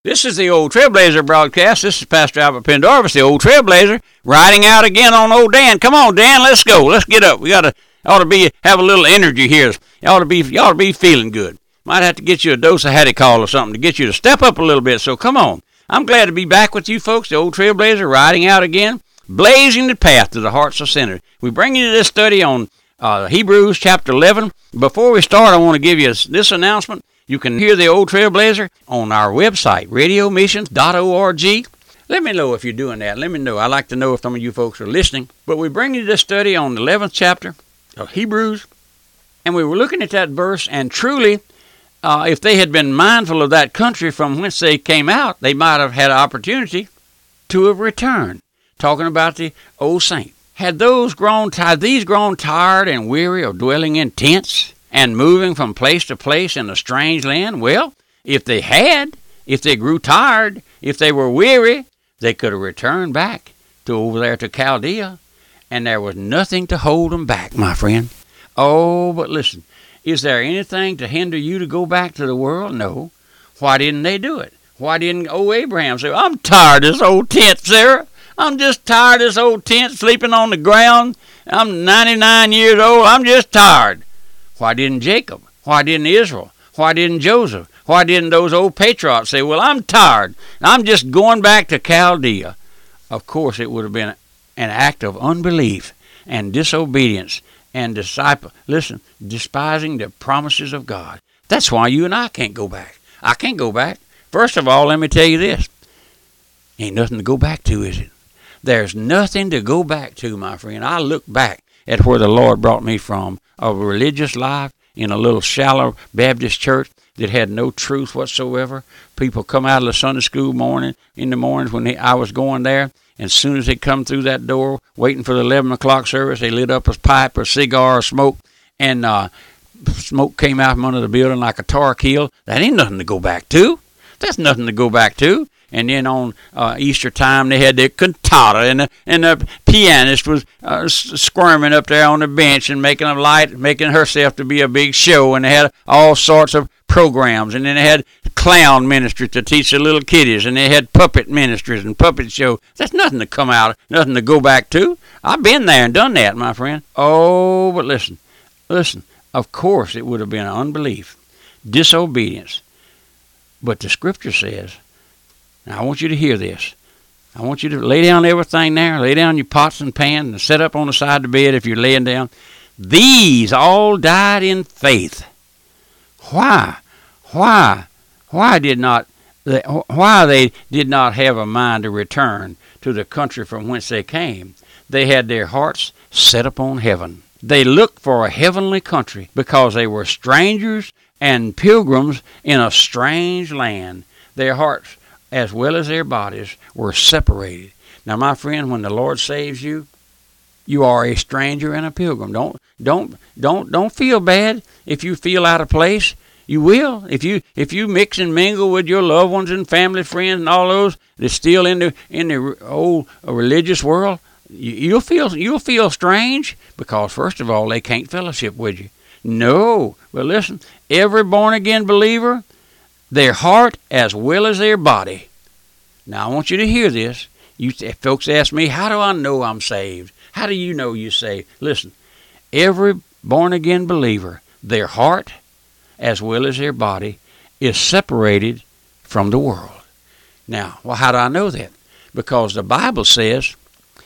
This is the Old Trailblazer broadcast. This is Pastor Albert Pendarvis, the Old Trailblazer, riding out again on old Dan. Come on, Dan, let's go. Let's get up. We ought to have a little energy here. You ought to be feeling good. Might have to get you a dose of Hattie Call or something to get you to step up a little bit. So come on. I'm glad to be back with you folks, the Old Trailblazer, riding out again, blazing the path to the hearts of sinners. We bring you this study on Hebrews chapter 11. Before we start, I want to give you this announcement. You can hear the Old Trailblazer on our website, radiomissions.org. Let me know if you're doing that. Let me know. I like to know if some of you folks are listening. But we bring you this study on the 11th chapter of Hebrews, and we were looking at that verse, and truly, if they had been mindful of that country from whence they came out, they might have had an opportunity to have returned. Talking about the old saint. Had these grown tired and weary of dwelling in tents and moving from place to place in a strange land? Well, if they grew tired, if they were weary, they could have returned back over there to Chaldea, and there was nothing to hold them back, my friend. Oh, but listen. Is there anything to hinder you to go back to the world? No. Why didn't they do it? Why didn't old Abraham say, I'm tired of this old tent, Sarah. I'm just tired of this old tent, sleeping on the ground. I'm 99 years old. I'm just tired. Why didn't Jacob? Why didn't Israel? Why didn't Joseph? Why didn't those old patriarchs say, well, I'm tired. I'm just going back to Chaldea? Of course, it would have been an act of unbelief and disobedience. And despising the promises of God. That's why you and I can't go back. I can't go back. First of all, let me tell you this. Ain't nothing to go back to, is it? There's nothing to go back to, my friend. I look back at where the Lord brought me from, a religious life in a little shallow Baptist church that had no truth whatsoever. People come out of the Sunday school in the mornings when I was going there. And as soon as they come through that door, waiting for the 11 o'clock service, they lit up a pipe or cigar or smoke, and smoke came out from under the building like a tar keel. That ain't nothing to go back to. That's nothing to go back to. And then on Easter time, they had the cantata, and the pianist was squirming up there on the bench and making herself to be a big show. And they had all sorts of programs, and then they had clown ministry to teach the little kiddies, and they had puppet ministries and puppet shows. That's nothing to come out, nothing to go back to. I've been there and done that, my friend. Oh, but listen. Of course, it would have been unbelief, disobedience. But the Scripture says, now I want you to hear this. I want you to lay down everything there, lay down your pots and pans, and sit up on the side of the bed if you're laying down. These all died in faith. Why they did not have a mind to return to the country from whence they came? They had their hearts set upon heaven. They looked for a heavenly country because they were strangers and pilgrims in a strange land. Their hearts, as well as their bodies, were separated. Now, my friend, when the Lord saves you, you are a stranger and a pilgrim. Don't feel bad if you feel out of place. You will. If you mix and mingle with your loved ones and family, friends, and all those that's still in the old religious world, you'll feel strange because, first of all, they can't fellowship with you. No. But listen, every born-again believer, their heart as well as their body. Now, I want you to hear this. Folks ask me, how do I know I'm saved? How do you know you're saved? Listen, every born-again believer, their heart as well as their body is separated from the world. Now, well, how do I know that? Because the Bible says,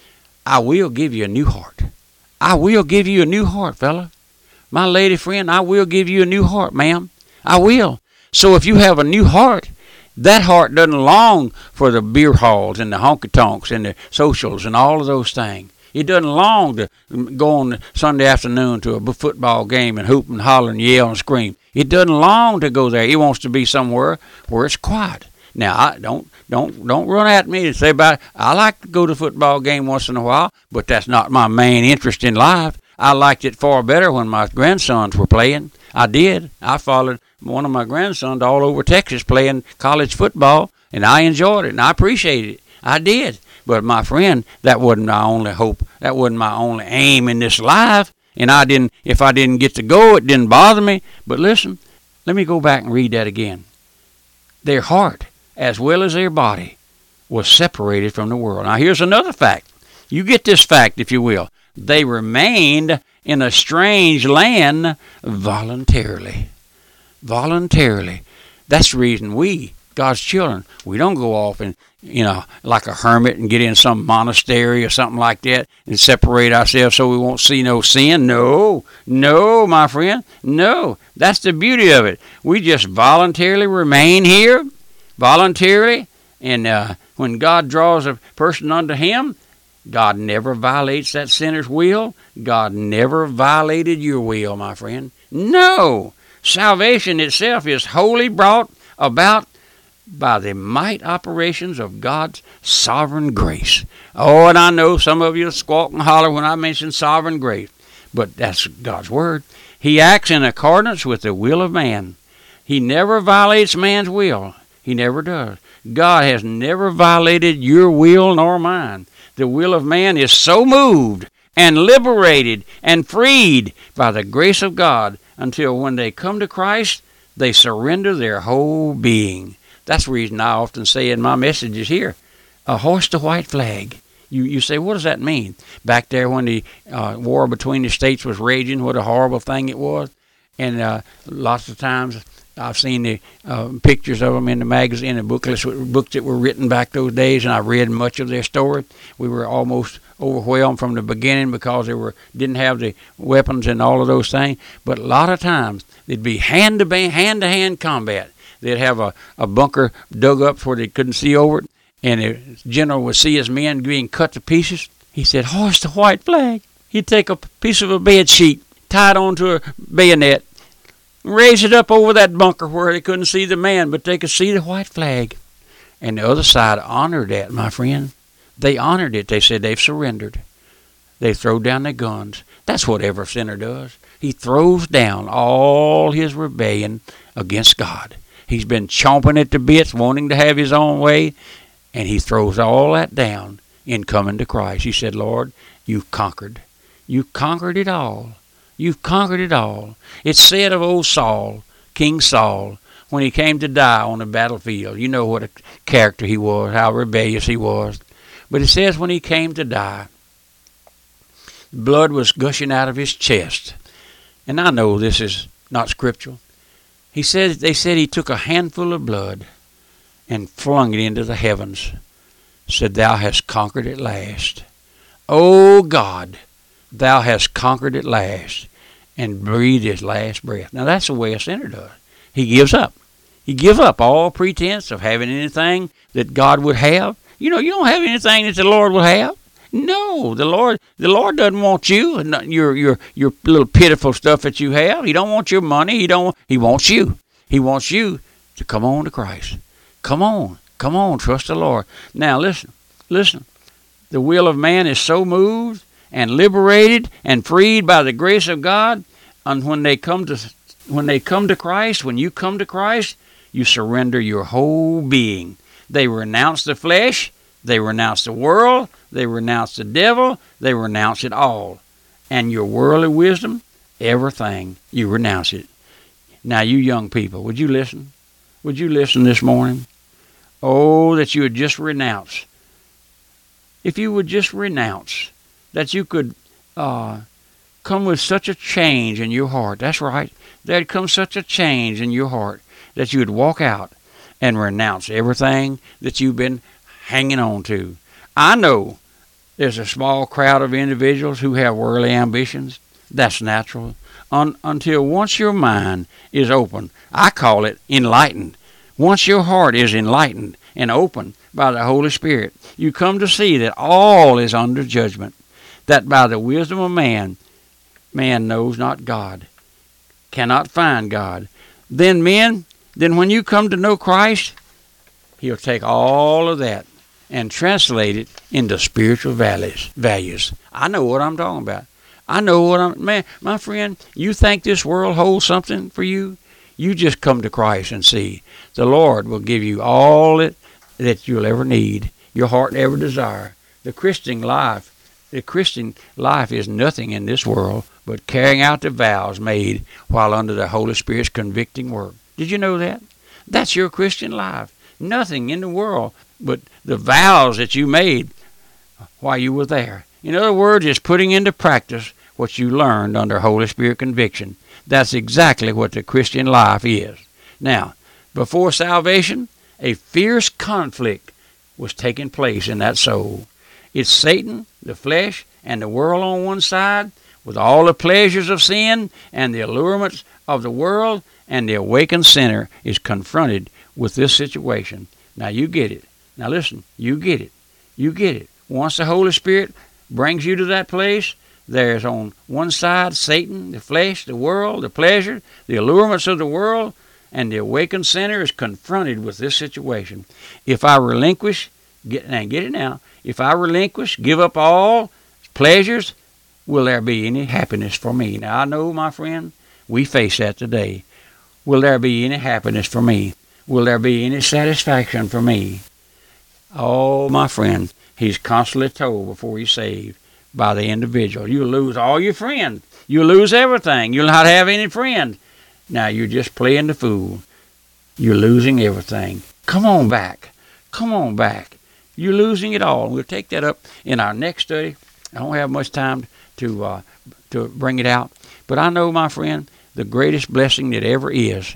I will give you a new heart. I will give you a new heart, fella. My lady friend, I will give you a new heart, ma'am. I will. So if you have a new heart, that heart doesn't long for the beer halls and the honky-tonks and the socials and all of those things. It doesn't long to go on Sunday afternoon to a football game and hoop and holler and yell and scream. It doesn't long to go there. It wants to be somewhere where it's quiet. Now, don't run at me and say about it. I like to go to a football game once in a while, but that's not my main interest in life. I liked it far better when my grandsons were playing. I did. I followed one of my grandsons all over Texas playing college football, and I enjoyed it, and I appreciated it. I did. But my friend, that wasn't my only hope. That wasn't my only aim in this life. And if I didn't get to go, it didn't bother me. But listen, let me go back and read that again. Their heart, as well as their body, was separated from the world. Now here's another fact. You get this fact, if you will. They remained in a strange land voluntarily. Voluntarily. That's the reason we, God's children, we don't go off and, like a hermit and get in some monastery or something like that and separate ourselves so we won't see no sin. No, my friend. No, that's the beauty of it. We just voluntarily remain here, voluntarily, and when God draws a person unto him, God never violates that sinner's will. God never violated your will, my friend. No. Salvation itself is wholly brought about by the might operations of God's sovereign grace. Oh, and I know some of you squawk and holler when I mention sovereign grace, but that's God's word. He acts in accordance with the will of man. He never violates man's will. He never does. God has never violated your will nor mine. The will of man is so moved and liberated and freed by the grace of God until when they come to Christ, they surrender their whole being. That's the reason I often say in my messages here, hoist the white flag. You say, what does that mean? Back there when the war between the states was raging, what a horrible thing it was. And lots of times I've seen the pictures of them in the magazine, the books that were written back those days, and I read much of their story. We were almost overwhelmed from the beginning because they didn't have the weapons and all of those things. But a lot of times it'd be hand-to-hand combat. They'd have a bunker dug up where they couldn't see over it, and the general would see his men being cut to pieces. He said, hoist the white flag. He'd take a piece of a bed sheet, tie it onto a bayonet, raise it up over that bunker where they couldn't see the man, but they could see the white flag. And the other side honored that, my friend. They honored it. They said they've surrendered. They throw down their guns. That's what every sinner does. He throws down all his rebellion against God. He's been chomping at the bits, wanting to have his own way, and he throws all that down in coming to Christ. He said, Lord, you've conquered. You've conquered it all. You've conquered it all. It's said of old Saul, King Saul, when he came to die on the battlefield. You know what a character he was, how rebellious he was. But it says when he came to die, blood was gushing out of his chest. And I know this is not scriptural. They said he took a handful of blood and flung it into the heavens. Said, thou hast conquered at last. O God, thou hast conquered at last, and breathed his last breath. Now that's the way a sinner does. He gives up. He gives up all pretense of having anything that God would have. You don't have anything that the Lord will have. No, the Lord doesn't want you, your little pitiful stuff that you have. He don't want your money. He wants you. He wants you to come on to Christ. Come on, trust the Lord. Now listen. The will of man is so moved and liberated and freed by the grace of God, and when you come to Christ, you surrender your whole being. They renounce the flesh, they renounce the world, they renounce the devil, they renounce it all. And your worldly wisdom, everything, you renounce it. Now you young people, would you listen? Would you listen this morning? Oh, that you would just renounce. If you would just renounce, that you could come with such a change in your heart. That's right. There'd come such a change in your heart that you would walk out and renounce everything that you've been hanging on to. I know there's a small crowd of individuals who have worldly ambitions. That's natural. Until once your mind is open, I call it enlightened. Once your heart is enlightened and open by the Holy Spirit, you come to see that all is under judgment, that by the wisdom of man knows not God, cannot find God. Then when you come to know Christ, he'll take all of that and translate it into spiritual values. I know what I'm talking about. My friend, you think this world holds something for you? You just come to Christ and see. The Lord will give you all that you'll ever need, your heart ever desire. The Christian life is nothing in this world but carrying out the vows made while under the Holy Spirit's convicting work. Did you know that? That's your Christian life. Nothing in the world but the vows that you made while you were there. In other words, it's putting into practice what you learned under Holy Spirit conviction. That's exactly what the Christian life is. Now, before salvation, a fierce conflict was taking place in that soul. It's Satan, the flesh, and the world on one side, with all the pleasures of sin and the allurements of the world, and the awakened sinner is confronted with this situation. Now you get it. Now listen, you get it. You get it. Once the Holy Spirit brings you to that place, there's on one side Satan, the flesh, the world, the pleasure, the allurements of the world, and the awakened sinner is confronted with this situation. If I relinquish, get it now, if I relinquish, give up all pleasures, will there be any happiness for me? Now I know, my friend, we face that today. Will there be any happiness for me? Will there be any satisfaction for me? Oh, my friend, he's constantly told before he's saved by the individual, you'll lose all your friends. You'll lose everything. You'll not have any friends. Now you're just playing the fool. You're losing everything. Come on back. Come on back. You're losing it all. We'll take that up in our next study. I don't have much time to bring it out. But I know, my friend, the greatest blessing that ever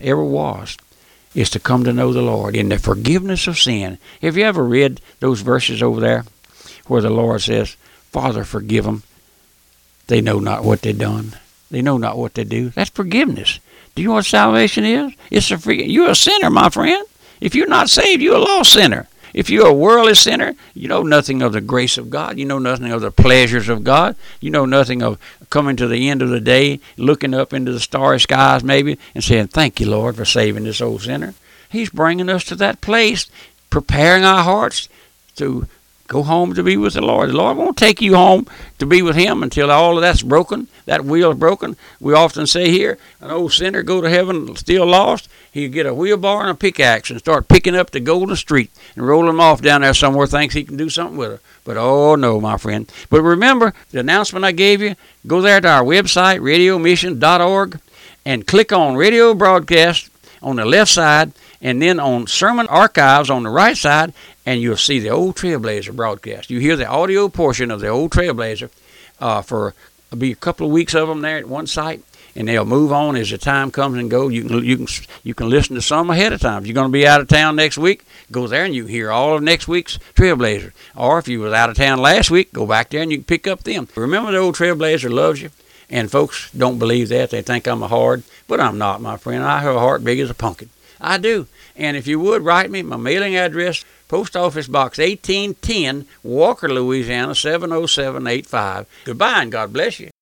was, is to come to know the Lord in the forgiveness of sin. Have you ever read those verses over there where the Lord says, Father, forgive them. They know not what they've done. They know not what they do. That's forgiveness. Do you know what salvation is? You're a sinner, my friend. If you're not saved, you're a lost sinner. If you're a worldly sinner, you know nothing of the grace of God. You know nothing of the pleasures of God. You know nothing of coming to the end of the day, looking up into the starry skies maybe, and saying, thank you, Lord, for saving this old sinner. He's bringing us to that place, preparing our hearts to go home to be with the Lord. The Lord won't take you home to be with Him until all of that's broken, that wheel is broken. We often say here, an old sinner go to heaven still lost. He'll get a wheelbarrow and a pickaxe and start picking up the golden street and roll them off down there somewhere, thinks he can do something with it. But oh no, my friend. But remember the announcement I gave you. Go there to our website, radiomission.org, and click on radio broadcast on the left side, and then on sermon archives on the right side, and you'll see the old Trailblazer broadcast. You hear the audio portion of the old Trailblazer for be a couple of weeks of them there at one site, and they'll move on as the time comes and goes. You can listen to some ahead of time. If you're going to be out of town next week, go there and you can hear all of next week's Trailblazer. Or if you was out of town last week, go back there and you can pick up them. Remember, the old Trailblazer loves you, and folks don't believe that. They think I'm a hard, but I'm not, my friend. I have a heart big as a pumpkin. I do. And if you would, write me my mailing address, Post Office Box 1810, Walker, Louisiana, 70785. Goodbye, and God bless you.